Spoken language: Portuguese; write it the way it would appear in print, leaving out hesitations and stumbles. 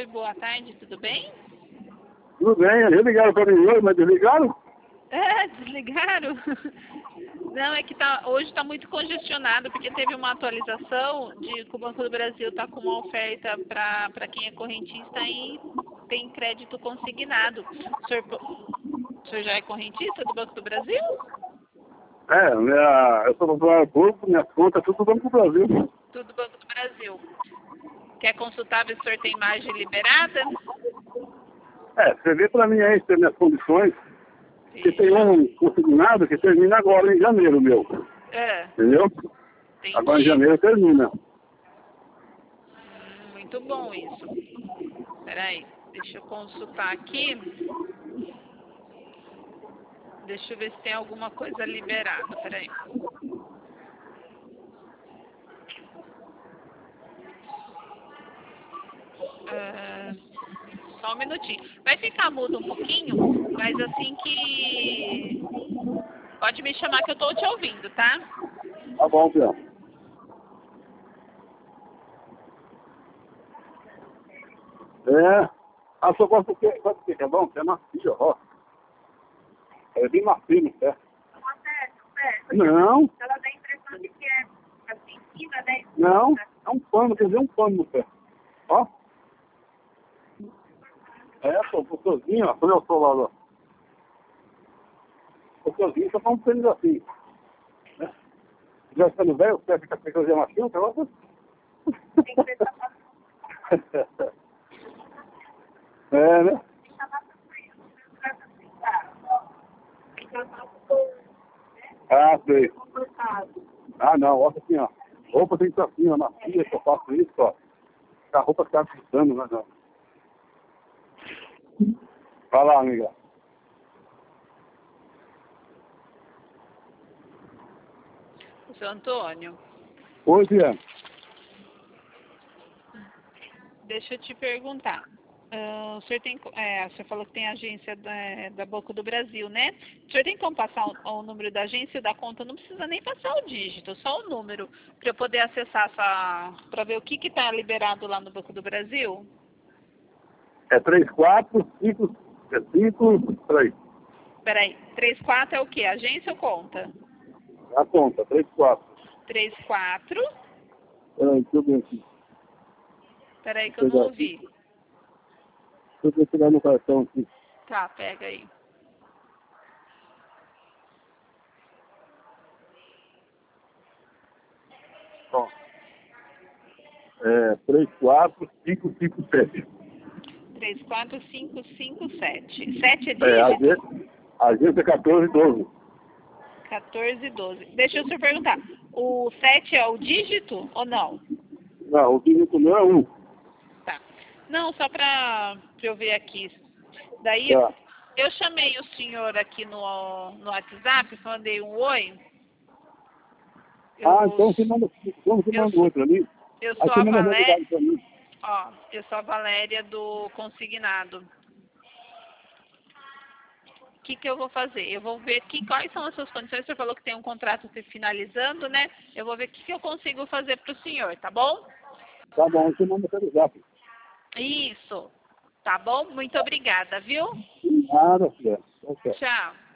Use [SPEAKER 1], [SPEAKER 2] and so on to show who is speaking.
[SPEAKER 1] Oi, boa tarde, tudo bem?
[SPEAKER 2] Tudo bem, eles ligaram para mim hoje, mas desligaram?
[SPEAKER 1] É, desligaram? Não, é que hoje está muito congestionado, porque teve uma atualização de que o Banco do Brasil está com uma oferta para quem é correntista e tem crédito consignado. O senhor já é correntista do Banco do Brasil?
[SPEAKER 2] Eu sou funcionário público, minhas contas, tudo do Banco do Brasil.
[SPEAKER 1] Tudo do Banco do Brasil. Quer consultar se o senhor tem margem liberada?
[SPEAKER 2] Você vê para mim aí, se tem minhas condições, que tem um consignado que termina agora em janeiro, meu. Entendeu?
[SPEAKER 1] Entendi.
[SPEAKER 2] Agora em janeiro termina.
[SPEAKER 1] Muito bom isso. Peraí, deixa eu consultar aqui. Deixa eu ver se tem alguma coisa liberada. Peraí. Só um minutinho. Vai ficar mudo um pouquinho, mas assim que... Pode me chamar que eu tô te ouvindo, tá?
[SPEAKER 2] Tá bom, Pião. Só gosto que sabe o que é bom? Que é macio, ó. É bem macio no pé. Não.
[SPEAKER 3] Ela dá a impressão de que é assim, fina, né?
[SPEAKER 2] Não, é um pano, quer dizer, um pano no pé. Ó. Pô, gostosinho, ó. Olha o sol lá, ó. Gostosinho, só pra um tênis assim. Né? Já ficando velho, o pé fica pegando macio, tá bom?
[SPEAKER 3] Tem que ser sapato.
[SPEAKER 2] Né?
[SPEAKER 3] Tem sapato frio, tem sapato
[SPEAKER 2] Sei.
[SPEAKER 3] confortável.
[SPEAKER 2] Não, olha assim, ó. Roupa tem que ser assim, ó, macia, que eu faço isso, ó. A roupa fica assustando, né, não. Vai lá, amiga.
[SPEAKER 1] Seu Antônio,
[SPEAKER 2] Oi, Tia.
[SPEAKER 1] deixa eu te perguntar. O senhor tem, o senhor falou que tem agência da Banco do Brasil, né? O senhor tem como passar o número da agência e da conta? Não precisa nem passar o dígito, só o número, para eu poder acessar para ver o que está liberado lá no Banco do Brasil?
[SPEAKER 2] 3455,
[SPEAKER 1] Peraí, 34 é o quê? Agência ou conta?
[SPEAKER 2] a conta, 34.
[SPEAKER 1] 34.
[SPEAKER 2] Deixa eu ver aqui.
[SPEAKER 1] Peraí que eu não ouvi.
[SPEAKER 2] Deixa eu pegar no cartão aqui.
[SPEAKER 1] Tá, pega aí.
[SPEAKER 2] Ó. 34557.
[SPEAKER 1] 34557. 7 é dígito?
[SPEAKER 2] Agência 1412.
[SPEAKER 1] 1412. Deixa eu só perguntar. O 7 é o dígito ou não?
[SPEAKER 2] Não, o dígito não é 1.
[SPEAKER 1] Tá. Não, só para eu ver aqui. Daí
[SPEAKER 2] Tá.
[SPEAKER 1] eu chamei o senhor aqui no WhatsApp, mandei um oi.
[SPEAKER 2] Então você manda outro ali.
[SPEAKER 1] Eu
[SPEAKER 2] Aí
[SPEAKER 1] sou
[SPEAKER 2] você
[SPEAKER 1] a
[SPEAKER 2] manda
[SPEAKER 1] Valéria.
[SPEAKER 2] novidade pra mim.
[SPEAKER 1] Ó, eu sou a Valéria do consignado. O que eu vou fazer? Eu vou ver quais são as suas condições. Você falou que tem um contrato se finalizando, né? Eu vou ver o que eu consigo fazer para o senhor, tá bom?
[SPEAKER 2] Tá bom, você manda pelo zap.
[SPEAKER 1] Isso. Tá bom? Muito obrigada, viu?
[SPEAKER 2] Nada, filha. Ok.
[SPEAKER 1] Tchau.